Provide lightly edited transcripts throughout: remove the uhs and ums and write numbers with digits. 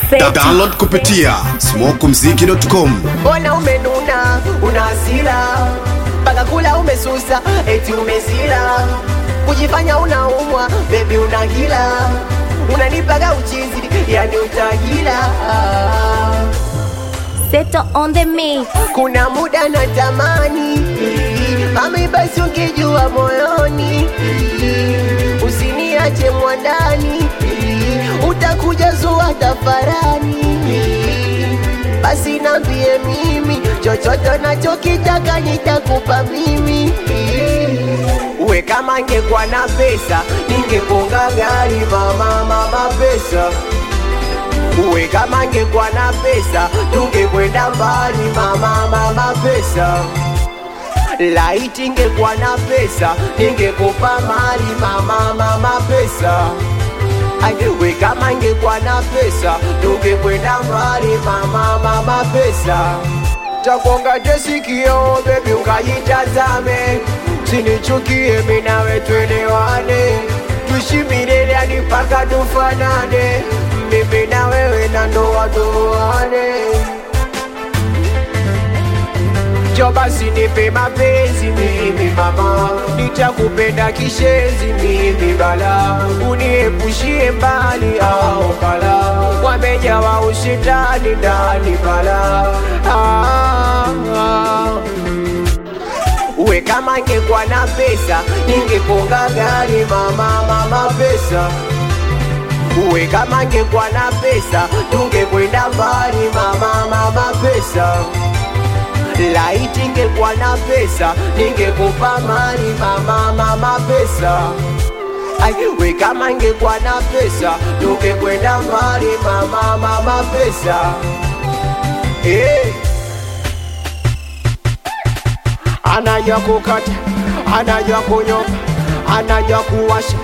Download kupitia smokumziki.com. Ona umenuna, una hasira, mpaka kula umesusa, eti umezila. Kujifanya unaumwa, baby unagila. Unanipaga uchizi, yani utagila. Seto on the mix. Kuna muda natamani, mami basi ungejua moyoni. Usiniache mwandani, utakuja zua tafarani. Basi nambie mimi, chochote nachokitaka nitakupa mimi. Uwe kama ngekuwa na pesa, ningekonga gari mama pesa. Uwe kama ngekuwa na pesa, tungekwenda mbali mama pesa. Laiti ngekuwa na pesa, ningekupa mali mama pesa. Uwe kama ngekuwa na pesa, tungekwenda mbali mama pesa. Takuonga jesikio baby ukajitazame, sinichukie mimi nawe tuelewane. Tuishi milele hadi mpaka tufanane, mimi na wewe na ndoa tuoane. Jo basi nipe mapenzi mimi mama, nitakupenda kishezi mimi bala. Uniepushie mbali au kala, wamejawa ushindani ndani bala. Uwe kama ngekuwa na pesa, ningekonga gari mama pesa. Uwe kama ngekuwa na pesa, tungekwenda mbali mama pesa. Laiti ngekuwa na pesa, ningekupa mali mama pesa. Uwe kama ngekuwa na pesa, tungekwenda mbali mama pesa. Anajua kukata, anajua kunyoka, anajua kuwasha.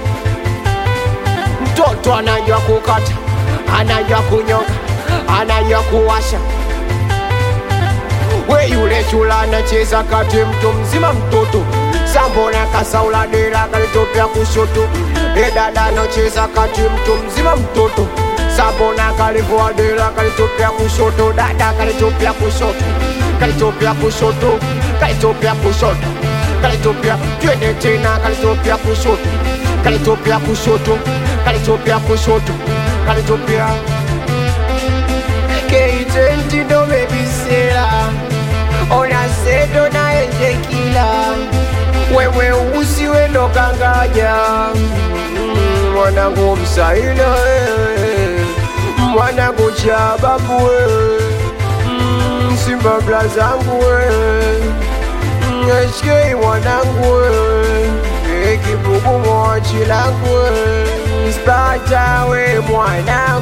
Mtoto anajua kukata, anajua kunyoka, anajua kuwasha. We yule chula anacheza kati mtu mzima mtoto. Sambona kasaula dela kalitopia kushoto. Dada anacheza kati mtu mzima mtoto. Sambona kalivua dela kalitopia kushoto. Dada kalitopia kushoto, kalitopia kushoto, kalitopia kushoto, kalitopia twende tena kalitopia kushoto, kalitopia kushoto, kalitopia kushoto, kalitopia. K20 ndo baby sela, ona sedo na ejekila. Wewe usiwe ndo kangaja, mwanangu msaila mwanangu chababu Simba blazangu HK mwanangu kibugu mwachilangu Spata we mwanangu.